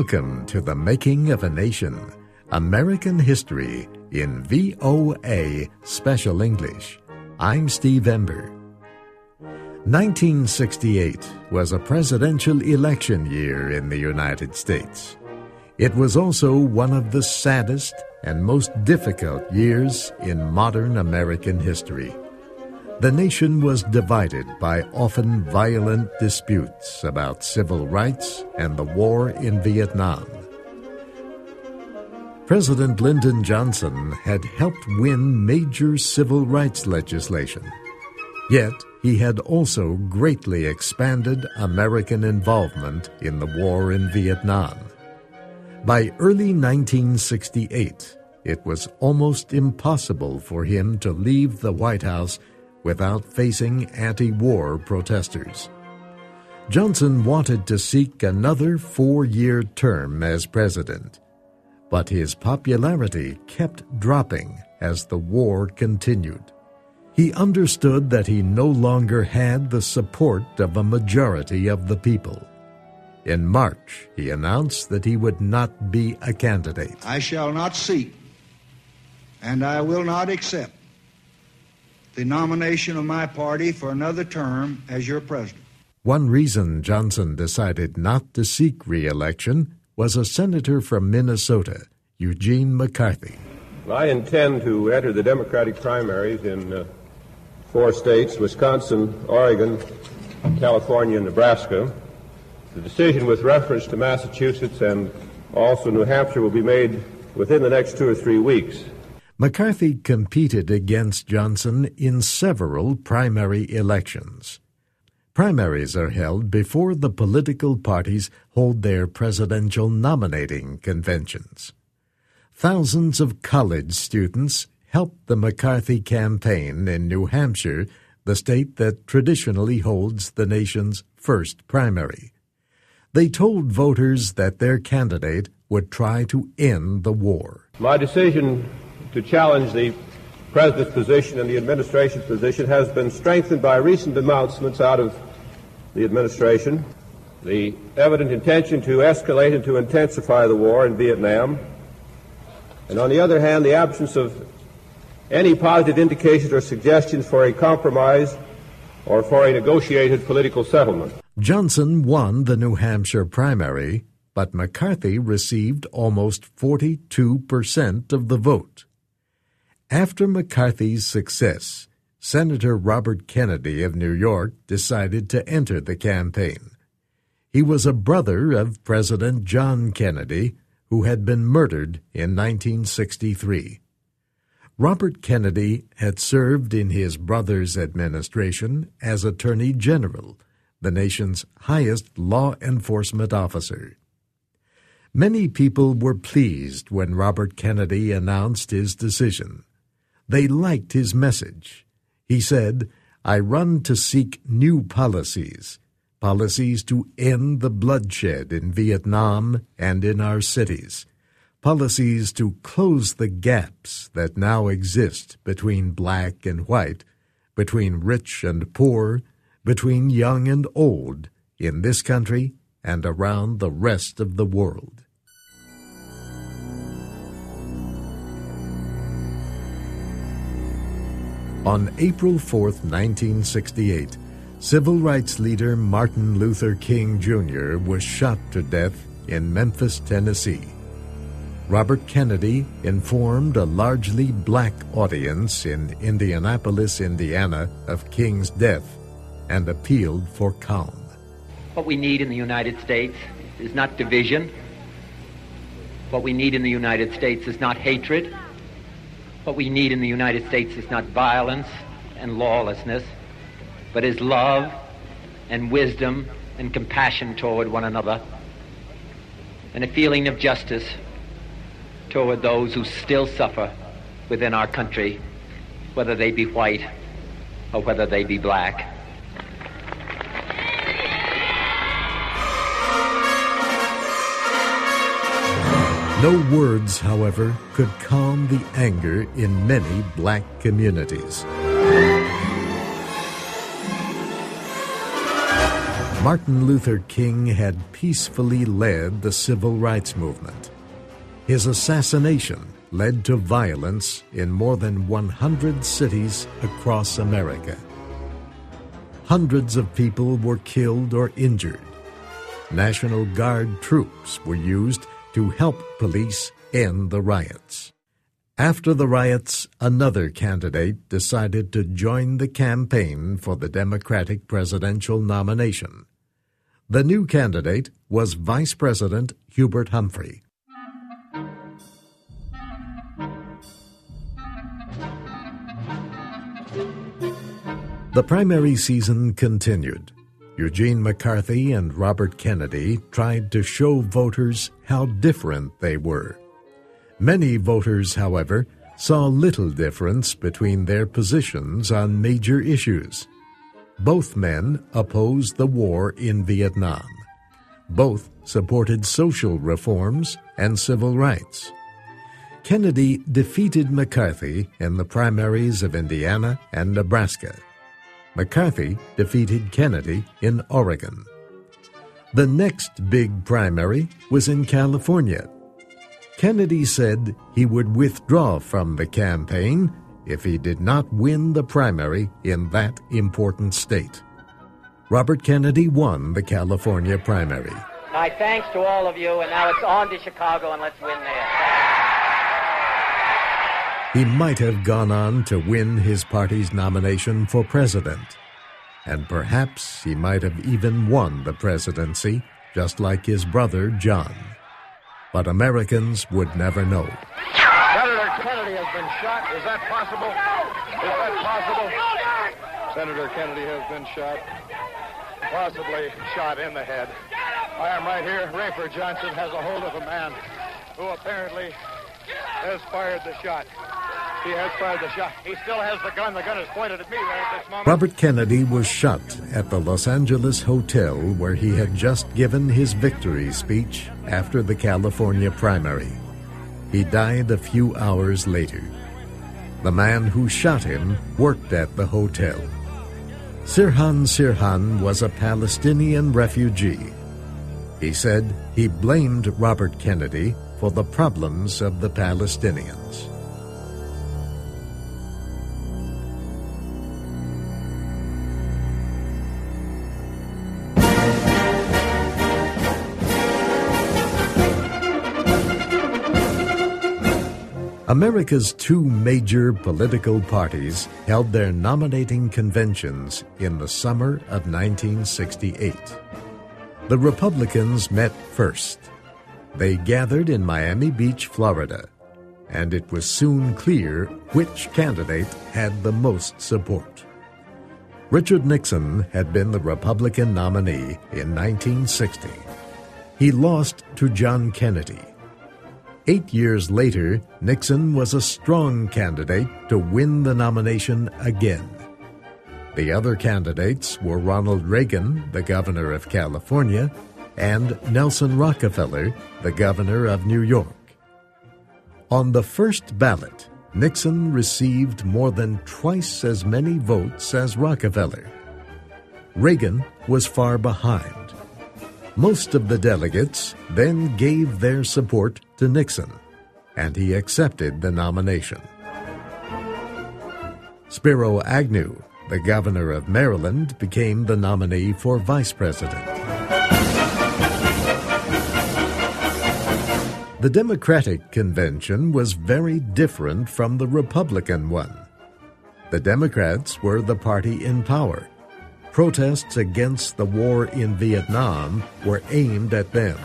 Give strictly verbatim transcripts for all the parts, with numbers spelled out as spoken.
Welcome to The Making of a Nation, American History in V O A Special English. I'm Steve Ember. nineteen sixty-eight was a presidential election year in the United States. It was also one of the saddest and most difficult years in modern American history. The nation was divided by often violent disputes about civil rights and the war in Vietnam. President Lyndon Johnson had helped win major civil rights legislation. Yet, he had also greatly expanded American involvement in the war in Vietnam. By early nineteen sixty-eight, it was almost impossible for him to leave the White House without facing anti-war protesters. Johnson wanted to seek another four-year term as president, but his popularity kept dropping as the war continued. He understood that he no longer had the support of a majority of the people. In March, he announced that he would not be a candidate. I shall not seek, and I will not accept, the nomination of my party for another term as your president. One reason Johnson decided not to seek re-election was a senator from Minnesota, Eugene McCarthy. I intend to enter the Democratic primaries in uh, four states, Wisconsin, Oregon, California, and Nebraska. The decision with reference to Massachusetts and also New Hampshire will be made within the next two or three weeks. McCarthy competed against Johnson in several primary elections. Primaries are held before the political parties hold their presidential nominating conventions. Thousands of college students helped the McCarthy campaign in New Hampshire, the state that traditionally holds the nation's first primary. They told voters that their candidate would try to end the war. My decision to challenge the president's position and the administration's position has been strengthened by recent announcements out of the administration. The evident intention to escalate and to intensify the war in Vietnam, and on the other hand, the absence of any positive indications or suggestions for a compromise or for a negotiated political settlement. Johnson won the New Hampshire primary, but McCarthy received almost forty-two percent of the vote. After McCarthy's success, Senator Robert Kennedy of New York decided to enter the campaign. He was a brother of President John Kennedy, who had been murdered in nineteen sixty-three. Robert Kennedy had served in his brother's administration as Attorney General, the nation's highest law enforcement officer. Many people were pleased when Robert Kennedy announced his decision. They liked his message. He said, "I run to seek new policies, policies to end the bloodshed in Vietnam and in our cities, policies to close the gaps that now exist between black and white, between rich and poor, between young and old, in this country and around the rest of the world." On April fourth, nineteen sixty-eight, civil rights leader Martin Luther King Junior was shot to death in Memphis, Tennessee. Robert Kennedy informed a largely black audience in Indianapolis, Indiana, of King's death and appealed for calm. What we need in the United States is not division. What we need in the United States is not hatred. What we need in the United States is not violence and lawlessness, but is love and wisdom and compassion toward one another, and a feeling of justice toward those who still suffer within our country, whether they be white or whether they be black. No words, however, could calm the anger in many black communities. Martin Luther King had peacefully led the civil rights movement. His assassination led to violence in more than one hundred cities across America. Hundreds of people were killed or injured. National Guard troops were used to help police end the riots. After the riots, another candidate decided to join the campaign for the Democratic presidential nomination. The new candidate was Vice President Hubert Humphrey. The primary season continued. Eugene McCarthy and Robert Kennedy tried to show voters how different they were. Many voters, however, saw little difference between their positions on major issues. Both men opposed the war in Vietnam. Both supported social reforms and civil rights. Kennedy defeated McCarthy in the primaries of Indiana and Nebraska. McCarthy defeated Kennedy in Oregon. The next big primary was in California. Kennedy said he would withdraw from the campaign if he did not win the primary in that important state. Robert Kennedy won the California primary. My thanks to all of you, and now it's on to Chicago, and let's win there. He might have gone on to win his party's nomination for president, and perhaps he might have even won the presidency, just like his brother John. But Americans would never know. Senator Kennedy has been shot. Is that possible? Is that possible? Senator Kennedy has been shot, possibly shot in the head. I am right here. Rayford Johnson has a hold of a man who apparently has fired the shot. He has fired the shot. He still has the gun. The gun is pointed at me right at this moment. Robert Kennedy was shot at the Los Angeles hotel where he had just given his victory speech after the California primary. He died a few hours later. The man who shot him worked at the hotel. Sirhan Sirhan was a Palestinian refugee. He said he blamed Robert Kennedy for the problems of the Palestinians. America's two major political parties held their nominating conventions in the summer of nineteen sixty-eight. The Republicans met first. They gathered in Miami Beach, Florida, and it was soon clear which candidate had the most support. Richard Nixon had been the Republican nominee in nineteen sixty. He lost to John Kennedy. Eight years later, Nixon was a strong candidate to win the nomination again. The other candidates were Ronald Reagan, the governor of California, and Nelson Rockefeller, the governor of New York. On the first ballot, Nixon received more than twice as many votes as Rockefeller. Reagan was far behind. Most of the delegates then gave their support to Nixon, and he accepted the nomination. Spiro Agnew, the governor of Maryland, became the nominee for vice president. The Democratic convention was very different from the Republican one. The Democrats were the party in power. Protests against the war in Vietnam were aimed at them.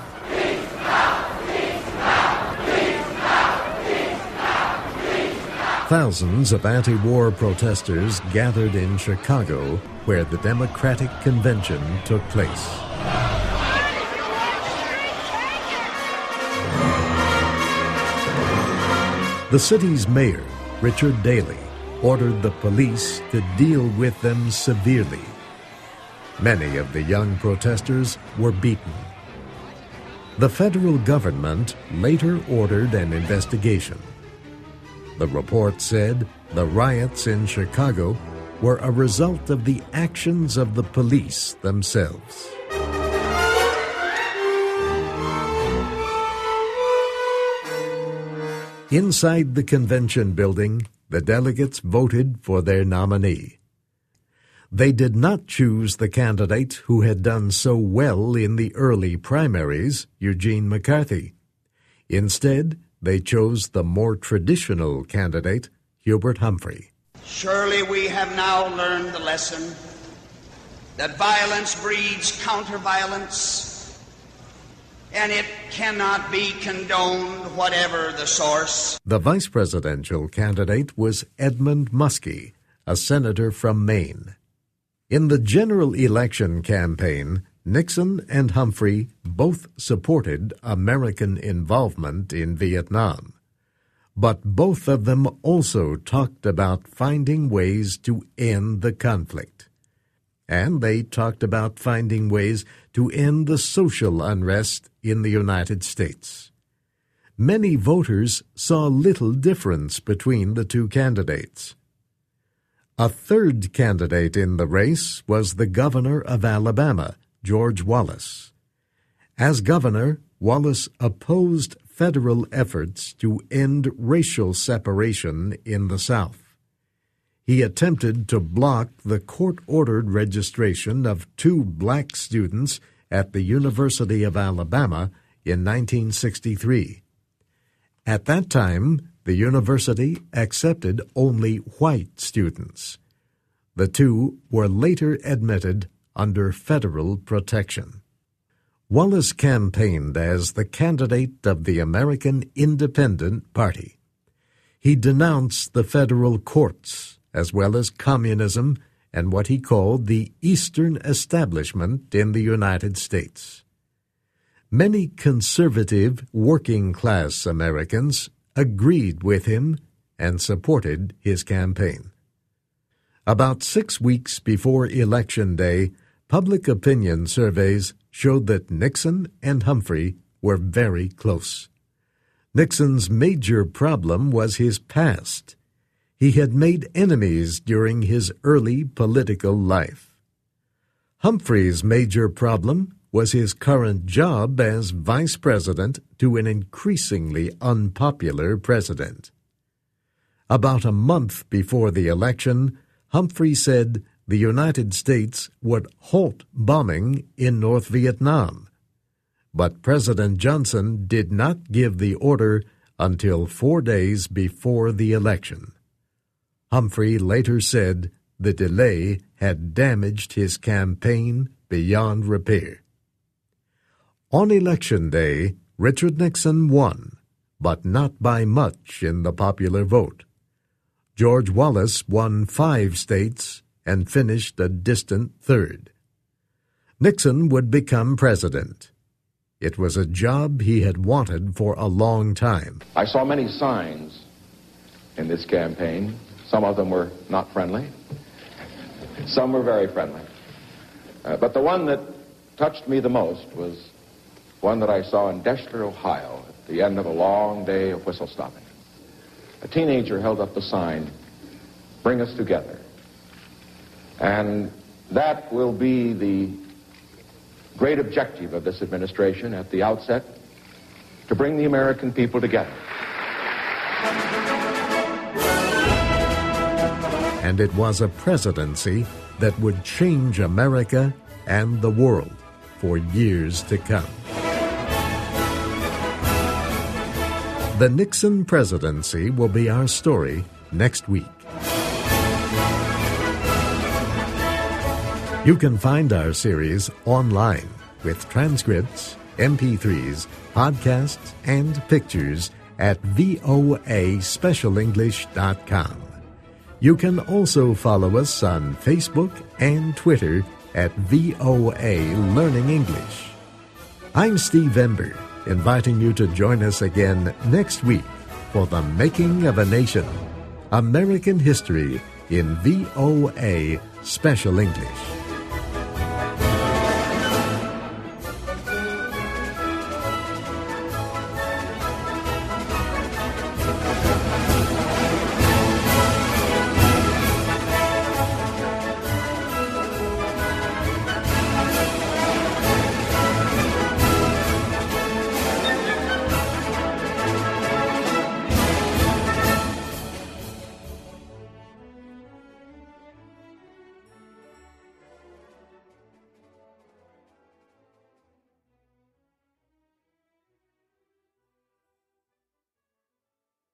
Thousands of anti-war protesters gathered in Chicago, where the Democratic Convention took place. The city's mayor, Richard Daley, ordered the police to deal with them severely. Many of the young protesters were beaten. The federal government later ordered an investigation. The report said the riots in Chicago were a result of the actions of the police themselves. Inside the convention building, the delegates voted for their nominee. They did not choose the candidate who had done so well in the early primaries, Eugene McCarthy. Instead, they chose the more traditional candidate, Hubert Humphrey. Surely we have now learned the lesson that violence breeds counter-violence, and it cannot be condoned, whatever the source. The vice presidential candidate was Edmund Muskie, a senator from Maine. In the general election campaign, Nixon and Humphrey both supported American involvement in Vietnam. But both of them also talked about finding ways to end the conflict. And they talked about finding ways to end the social unrest in the United States. Many voters saw little difference between the two candidates. A third candidate in the race was the governor of Alabama, George Wallace. As governor, Wallace opposed federal efforts to end racial separation in the South. He attempted to block the court-ordered registration of two black students at the University of Alabama in nineteen sixty-three. At that time, the university accepted only white students. The two were later admitted under federal protection. Wallace campaigned as the candidate of the American Independent Party. He denounced the federal courts, as well as communism and what he called the Eastern establishment in the United States. Many conservative working-class Americans agreed with him and supported his campaign. About six weeks before Election Day, public opinion surveys showed that Nixon and Humphrey were very close. Nixon's major problem was his past. He had made enemies during his early political life. Humphrey's major problem was his current job as vice president to an increasingly unpopular president. About a month before the election, Humphrey said the United States would halt bombing in North Vietnam. But President Johnson did not give the order until four days before the election. Humphrey later said the delay had damaged his campaign beyond repair. On Election Day, Richard Nixon won, but not by much in the popular vote. George Wallace won five states and finished a distant third. Nixon would become president. It was a job he had wanted for a long time. I saw many signs in this campaign. Some of them were not friendly. Some were very friendly. Uh, but the one that touched me the most was one that I saw in Deshler, Ohio, at the end of a long day of whistle stopping. A teenager held up the sign, "Bring us together." And that will be the great objective of this administration at the outset, to bring the American people together. And it was a presidency that would change America and the world for years to come. The Nixon presidency will be our story next week. You can find our series online with transcripts, M P threes, podcasts, and pictures at V O A special english dot com. You can also follow us on Facebook and Twitter at V O A Learning English. I'm Steve Ember, inviting you to join us again next week for The Making of a Nation, American History in V O A Special English.